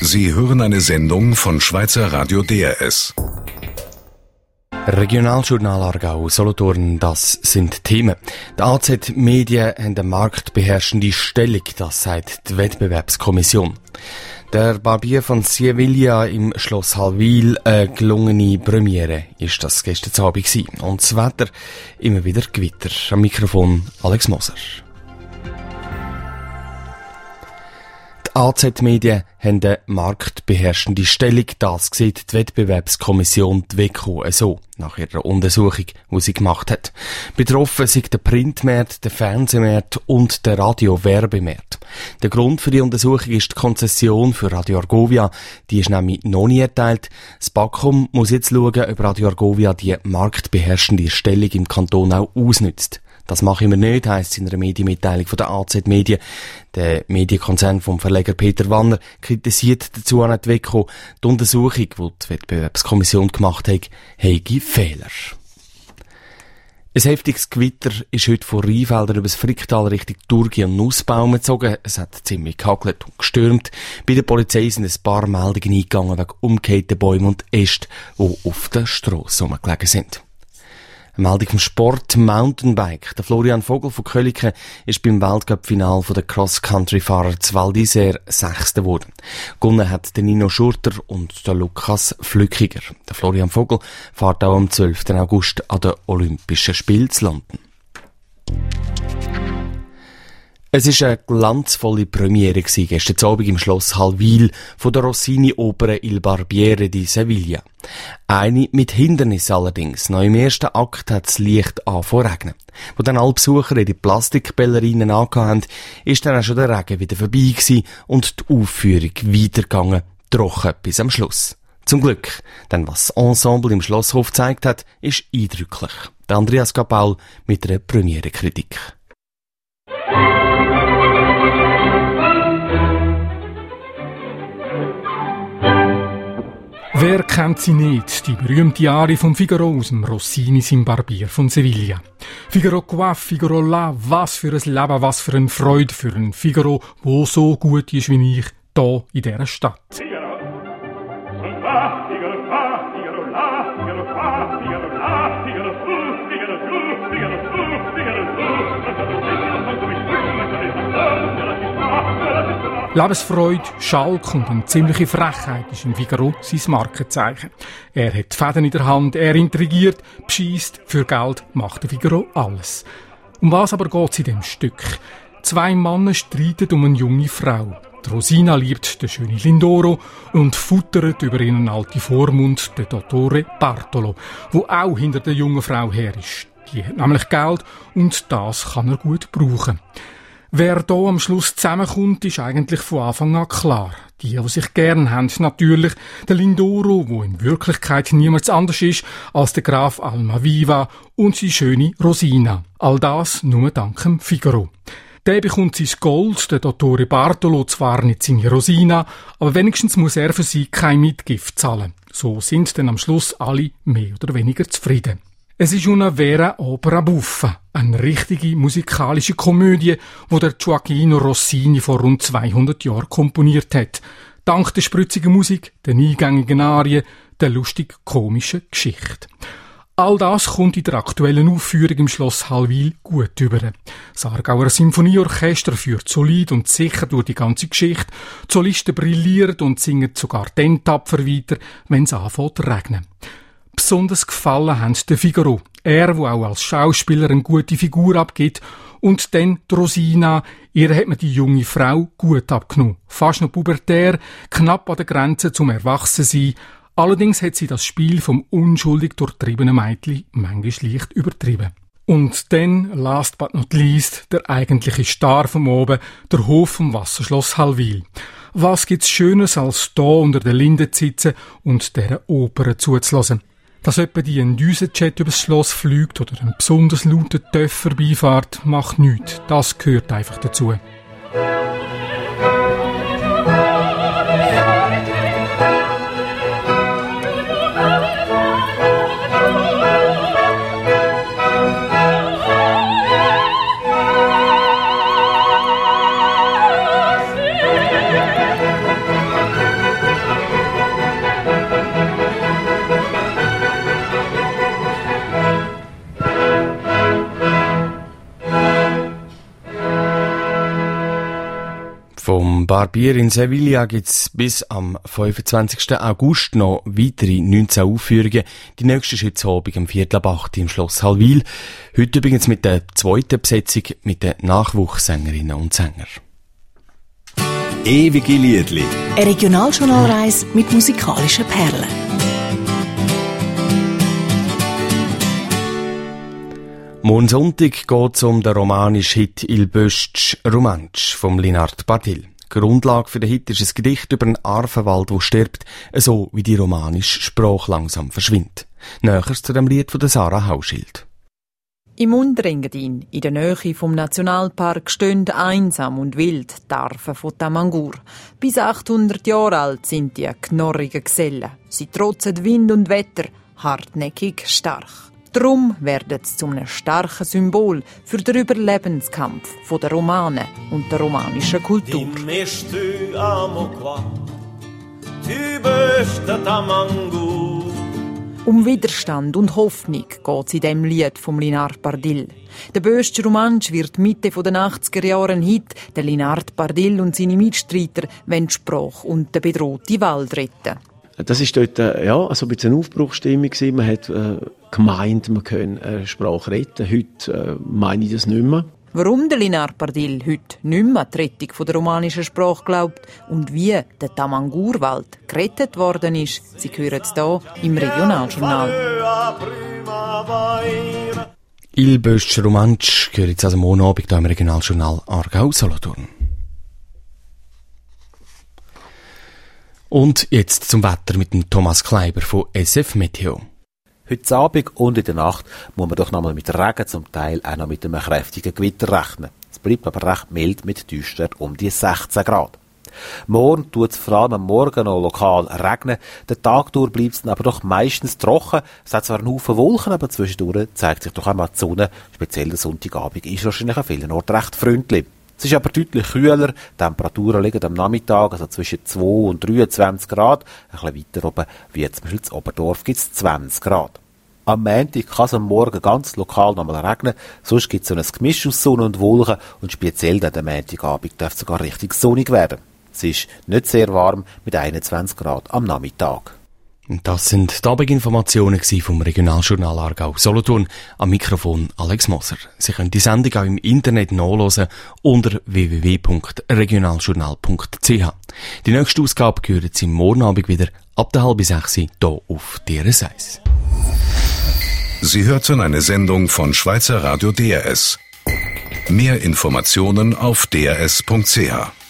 Sie hören eine Sendung von Schweizer Radio DRS. Regionaljournal Aargau, Solothurn, das sind Themen. Die AZ Medien haben eine marktbeherrschende Stellung, das sagt die Wettbewerbskommission. Der Barbier von Sevilla im Schloss Hallwil, eine gelungene Premiere, ist das gestern Abend gewesen. Und das Wetter, immer wieder Gewitter. Am Mikrofon Alex Moser. Die AZ Medien haben eine marktbeherrschende Stellung. Das sieht die Wettbewerbskommission, die WEKO, so, nach ihrer Untersuchung, die sie gemacht hat. Betroffen sind der Printmarkt, der Fernsehmarkt und der Radio-Werbemarkt. Der Grund für die Untersuchung ist die Konzession für Radio Argovia. Die ist nämlich noch nie erteilt. Das BAKOM muss jetzt schauen, ob Radio Argovia die marktbeherrschende Stellung im Kanton auch ausnützt. Das machen wir nicht, heisst es in einer Medienmitteilung von der AZ Medien. Der Medienkonzern vom Verleger Peter Wanner kritisiert dazu an die WEKO, die Untersuchung, die die Wettbewerbskommission gemacht hat, habe Fehler. Ein heftiges Gewitter ist heute von Rheinfeldern über das Fricktal Richtung Thurgau und Nussbaum gezogen. Es hat ziemlich gehagelt und gestürmt. Bei der Polizei sind ein paar Meldungen eingegangen wegen umgekehrten Bäumen und Ästen, die auf der Strasse rumgelegen sind. Eine Meldung vom Sport Mountainbike. Der Florian Vogel von Köliken ist beim Weltcup-Final der Cross-Country-Fahrer zu Val d'Isère Sechster geworden. Gewonnen hat der Nino Schurter und der Lukas Flückiger. Der Florian Vogel fährt auch am 12. August an den Olympischen Spielen zu London. Es war eine glanzvolle Premiere gestern Abend im Schloss Hallwil von der Rossini-Oper Il Barbiere di Sevilla. Eine mit Hindernis allerdings. Noch im ersten Akt hat es leicht angefangen zu regnen. Wo dann alle Besucher ihre Plastikballerinen angehabt haben, ist dann auch schon der Regen wieder vorbei gewesen und die Aufführung weitergegangen, trocken bis am Schluss. Zum Glück, denn was das Ensemble im Schlosshof gezeigt hat, ist eindrücklich. Der Andreas Gabaul mit einer Premierenkritik. Wer kennt sie nicht, die berühmte Arie von Figaro aus dem Rossini im Barbier von Sevilla. Figaro qua, Figaro là, was für ein Leben, was für eine Freude für ein Figaro, wo so gut ist wie ich, hier in dieser Stadt. Figaro, son qua, Figaro qua, Figaro là, Figaro qua, Figaro là, Figaro su, Figaro giù, Figaro su, Figaro Lebensfreude, Schalk und eine ziemliche Frechheit ist im Figaro sein Markenzeichen. Er hat die Fäden in der Hand, er intrigiert, bescheisst, für Geld macht der Figaro alles. Um was aber geht's in dem Stück? Zwei Männer streiten um eine junge Frau. Die Rosina liebt den schönen Lindoro und futtert über ihren alten Vormund den Dottore Bartolo, wo auch hinter der jungen Frau her ist. Die hat nämlich Geld und das kann er gut brauchen. Wer da am Schluss zusammenkommt, ist eigentlich von Anfang an klar. Die sich gern haben, natürlich der Lindoro, wo in Wirklichkeit niemand anders ist als der Graf Almaviva und seine schöne Rosina. All das nur dank dem Figaro. Der bekommt sein Gold, der Dottore Bartolo zwar nicht seine Rosina, aber wenigstens muss er für sie kein Mitgift zahlen. So sind dann am Schluss alle mehr oder weniger zufrieden. Es ist una vera opera buffa, eine richtige musikalische Komödie, die der Gioacchino Rossini vor rund 200 Jahren komponiert hat. Dank der spritzigen Musik, der eingängigen Arien, der lustig-komischen Geschichte. All das kommt in der aktuellen Aufführung im Schloss Hallwil gut über. Das Aargauer Symphonieorchester führt solid und sicher durch die ganze Geschichte. Die Solisten brillieren und singen sogar dann tapfer weiter, wenn es anfängt zu regnen. Besonders gefallen haben der Figaro. Er, der auch als Schauspieler eine gute Figur abgibt. Und dann die Rosina. Ihr hat mir die junge Frau gut abgenommen. Fast noch pubertär, knapp an der Grenze zum Erwachsensein. Allerdings hat sie das Spiel vom unschuldig durchtriebenen Mädchen manchmal leicht übertrieben. Und dann, last but not least, der eigentliche Star vom Oben, der Hof vom Wasserschloss Hallwil. Was gibt's Schönes, als da unter der Linde zu sitzen und dieser Oper zuzulassen? Dass jemand ein Düsenjet übers Schloss fliegt oder ein besonders lauter Töff vorbeifährt, macht nichts. Das gehört einfach dazu. Vom Barbier in Sevilla gibt's bis am 25. August noch weitere 19 Aufführungen. Die nächste ist heute Abend um 7:45 im Schloss Hallwil. Heute übrigens mit der zweiten Besetzung mit den Nachwuchssängerinnen und Sängern. Ewige Liedli. Eine Regionaljournalreise mit musikalischen Perlen. Morgen Sonntag geht es um den romanischen Hit «Il Böstsch Romansch» von Linard Bardil. Grundlage für den Hit ist ein Gedicht über einen Arvenwald, der stirbt, so wie die romanische Sprache langsam verschwindet. Näheres zu dem Lied von der Sarah Hauschild. Im Unterengadin, in der Nähe vom Nationalpark, stehen einsam und wild die Arven von Tamangur. Bis 800 Jahre alt sind die knorrigen Gesellen. Sie trotzen Wind und Wetter, hartnäckig stark. Darum werden sie zu einem starken Symbol für den Überlebenskampf der Romanen und der romanischen Kultur. Um Widerstand und Hoffnung geht es in diesem Lied vom Linard Bardil. Der Böstsch Romansch wird Mitte der 80er Jahre ein Hit. Der Linard Bardil und seine Mitstreiter wollen die Sprache und den bedrohten Wald retten. Das ist dort also ein bisschen eine Aufbruchsstimmung gewesen. Man hat gemeint, man könne eine Sprache retten. Heute meine ich das nicht mehr. Warum der Linard Bardil heute nicht mehr an die Rettung der romanischen Sprache glaubt und wie der Tamangur-Wald gerettet worden ist, Sie hören es hier im Regionaljournal. «Il Böstsch Romansch» gehört jetzt also morgen Abend hier im Regionaljournal Aargau-Solothurn. Und jetzt zum Wetter mit dem Thomas Kleiber von SF Meteo. Heute Abend und in der Nacht muss man doch noch mal mit Regen, zum Teil auch noch mit einem kräftigen Gewitter rechnen. Es bleibt aber recht mild mit Tiefstwert um die 16 Grad. Morgen tut es vor allem am Morgen noch lokal regnen. Den Tag durch bleibt es aber doch meistens trocken. Es hat zwar einen Haufen Wolken, aber zwischendurch zeigt sich doch einmal die Sonne. Speziell der Sonntagabend ist wahrscheinlich an vielen Orten recht freundlich. Es ist aber deutlich kühler. Die Temperaturen liegen am Nachmittag also zwischen 2 und 23 Grad. Ein bisschen weiter oben, wie zum Beispiel in Oberdorf, gibt es 20 Grad. Am Montag kann es am Morgen ganz lokal nochmal regnen. Sonst gibt es so ein Gemisch aus Sonne und Wolken. Und speziell dann am Montagabend darf es sogar richtig sonnig werden. Es ist nicht sehr warm mit 21 Grad am Nachmittag. Das sind die Abendinformationen vom Regionaljournal Aargau-Solothurn. Am Mikrofon Alex Moser. Sie können die Sendung auch im Internet nachhören unter www.regionaljournal.ch. Die nächste Ausgabe hören Sie morgen Abend wieder ab 5:30 hier auf DRS1. Sie hörten eine Sendung von Schweizer Radio DRS. Mehr Informationen auf drs.ch.